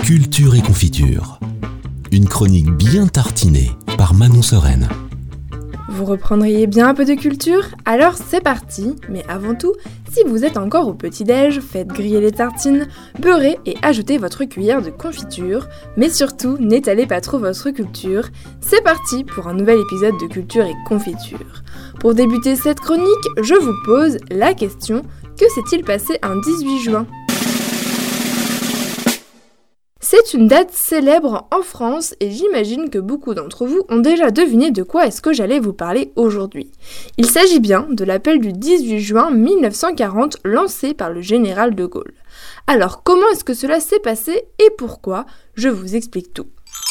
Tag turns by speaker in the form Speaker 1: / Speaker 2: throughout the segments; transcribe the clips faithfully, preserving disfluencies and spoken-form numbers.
Speaker 1: Culture et confiture. Une chronique bien tartinée par Manon Sereine.
Speaker 2: Vous reprendriez bien un peu de culture ? Alors c'est parti. Mais avant tout, si vous êtes encore au petit-déj, faites griller les tartines, beurrez et ajoutez votre cuillère de confiture. Mais surtout, n'étalez pas trop votre culture. C'est parti pour un nouvel épisode de Culture et confiture. Pour débuter cette chronique, je vous pose la question: que s'est-il passé un dix-huit juin ? C'est une date célèbre en France et j'imagine que beaucoup d'entre vous ont déjà deviné de quoi est-ce que j'allais vous parler aujourd'hui. Il s'agit bien de l'appel du dix-huit juin mille neuf cent quarante lancé par le général de Gaulle. Alors comment est-ce que cela s'est passé et pourquoi ? Je vous explique tout.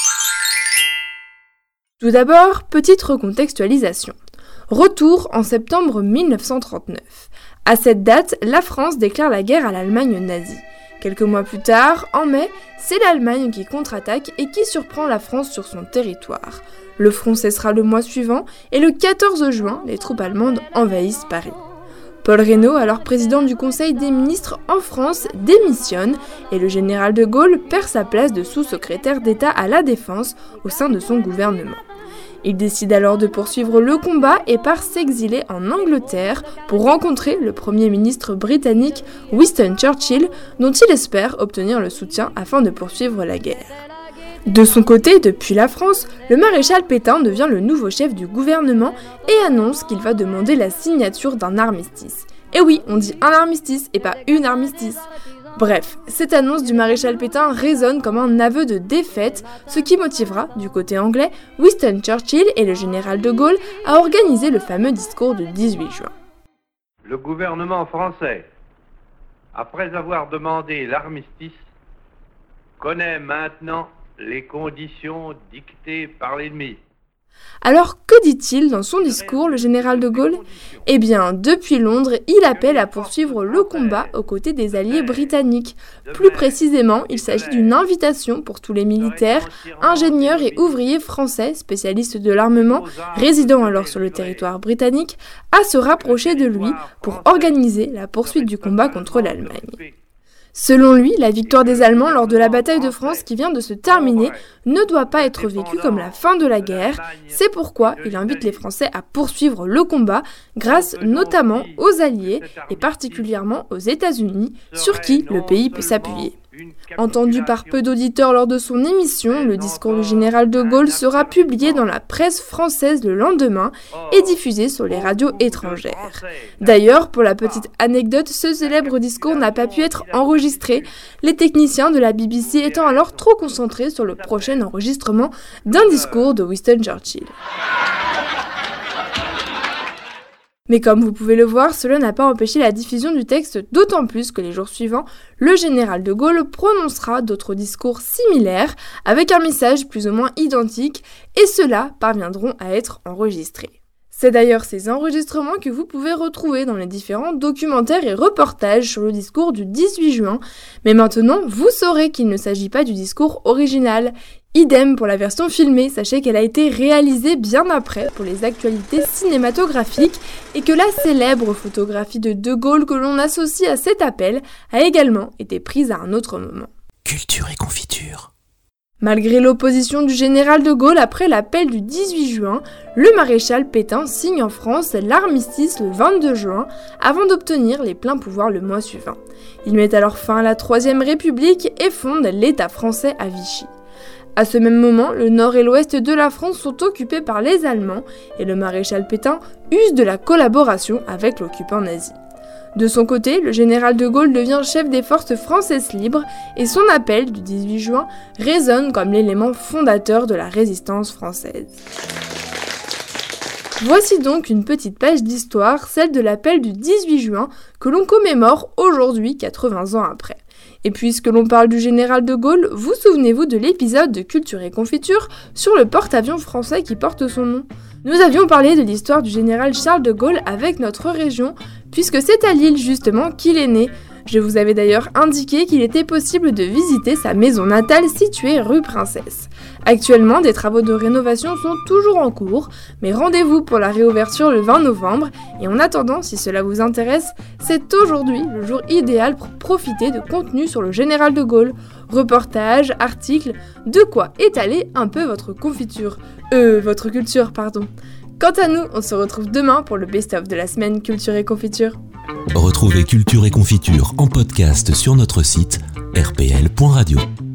Speaker 2: Tout d'abord, petite recontextualisation. Retour en septembre mille neuf cent trente-neuf. À cette date, la France déclare la guerre à l'Allemagne nazie. Quelques mois plus tard, en mai, c'est l'Allemagne qui contre-attaque et qui surprend la France sur son territoire. Le front cessera le mois suivant et le quatorze juin, les troupes allemandes envahissent Paris. Paul Reynaud, alors président du Conseil des ministres en France, démissionne et le général de Gaulle perd sa place de sous-secrétaire d'État à la Défense au sein de son gouvernement. Il décide alors de poursuivre le combat et part s'exiler en Angleterre pour rencontrer le Premier ministre britannique Winston Churchill, dont il espère obtenir le soutien afin de poursuivre la guerre. De son côté, depuis la France, le maréchal Pétain devient le nouveau chef du gouvernement et annonce qu'il va demander la signature d'un armistice. Et oui, on dit un armistice et pas une armistice. Bref, cette annonce du maréchal Pétain résonne comme un aveu de défaite, ce qui motivera, du côté anglais, Winston Churchill et le général de Gaulle à organiser le fameux discours du dix-huit juin.
Speaker 3: Le gouvernement français, après avoir demandé l'armistice, connaît maintenant les conditions dictées par l'ennemi.
Speaker 2: Alors, que dit-il dans son discours, le général de Gaulle ? Eh bien, depuis Londres, il appelle à poursuivre le combat aux côtés des alliés britanniques. Plus précisément, il s'agit d'une invitation pour tous les militaires, ingénieurs et ouvriers français, spécialistes de l'armement, résidant alors sur le territoire britannique, à se rapprocher de lui pour organiser la poursuite du combat contre l'Allemagne. Selon lui, la victoire des Allemands lors de la bataille de France qui vient de se terminer ne doit pas être vécue comme la fin de la guerre. C'est pourquoi il invite les Français à poursuivre le combat grâce notamment aux Alliés et particulièrement aux États-Unis, sur qui le pays peut s'appuyer. Entendu par peu d'auditeurs lors de son émission, le discours du général de Gaulle sera publié dans la presse française le lendemain et diffusé sur les radios étrangères. D'ailleurs, pour la petite anecdote, ce célèbre discours n'a pas pu être enregistré, les techniciens de la B B C étant alors trop concentrés sur le prochain enregistrement d'un discours de Winston Churchill. Mais comme vous pouvez le voir, cela n'a pas empêché la diffusion du texte, d'autant plus que les jours suivants, le général de Gaulle prononcera d'autres discours similaires, avec un message plus ou moins identique, et ceux-là parviendront à être enregistrés. C'est d'ailleurs ces enregistrements que vous pouvez retrouver dans les différents documentaires et reportages sur le discours du dix-huit juin, mais maintenant, vous saurez qu'il ne s'agit pas du discours original. Idem pour la version filmée, sachez qu'elle a été réalisée bien après pour les actualités cinématographiques et que la célèbre photographie de De Gaulle que l'on associe à cet appel a également été prise à un autre moment.
Speaker 1: Culture et confiture.
Speaker 2: Malgré l'opposition du général de Gaulle après l'appel du dix-huit juin, le maréchal Pétain signe en France l'armistice le vingt-deux juin avant d'obtenir les pleins pouvoirs le mois suivant. Il met alors fin à la Troisième République et fonde l'État français à Vichy. À ce même moment, le nord et l'ouest de la France sont occupés par les Allemands et le maréchal Pétain use de la collaboration avec l'occupant nazi. De son côté, le général de Gaulle devient chef des forces françaises libres et son appel du dix-huit juin résonne comme l'élément fondateur de la résistance française. Voici donc une petite page d'histoire, celle de l'appel du dix-huit juin que l'on commémore aujourd'hui, quatre-vingts ans après. Et puisque l'on parle du général de Gaulle, vous souvenez-vous de l'épisode de Culture et confiture sur le porte-avions français qui porte son nom ? Nous avions parlé de l'histoire du général Charles de Gaulle avec notre région, puisque c'est à Lille justement qu'il est né. Je vous avais d'ailleurs indiqué qu'il était possible de visiter sa maison natale située rue Princesse. Actuellement, des travaux de rénovation sont toujours en cours, mais rendez-vous pour la réouverture le vingt novembre. Et en attendant, si cela vous intéresse, c'est aujourd'hui le jour idéal pour profiter de contenu sur le général de Gaulle. Reportages, articles, de quoi étaler un peu votre confiture. Euh, votre culture, pardon. Quant à nous, on se retrouve demain pour le best-of de la semaine Culture et Confiture.
Speaker 1: Retrouvez Culture et Confiture en podcast sur notre site r p l point radio.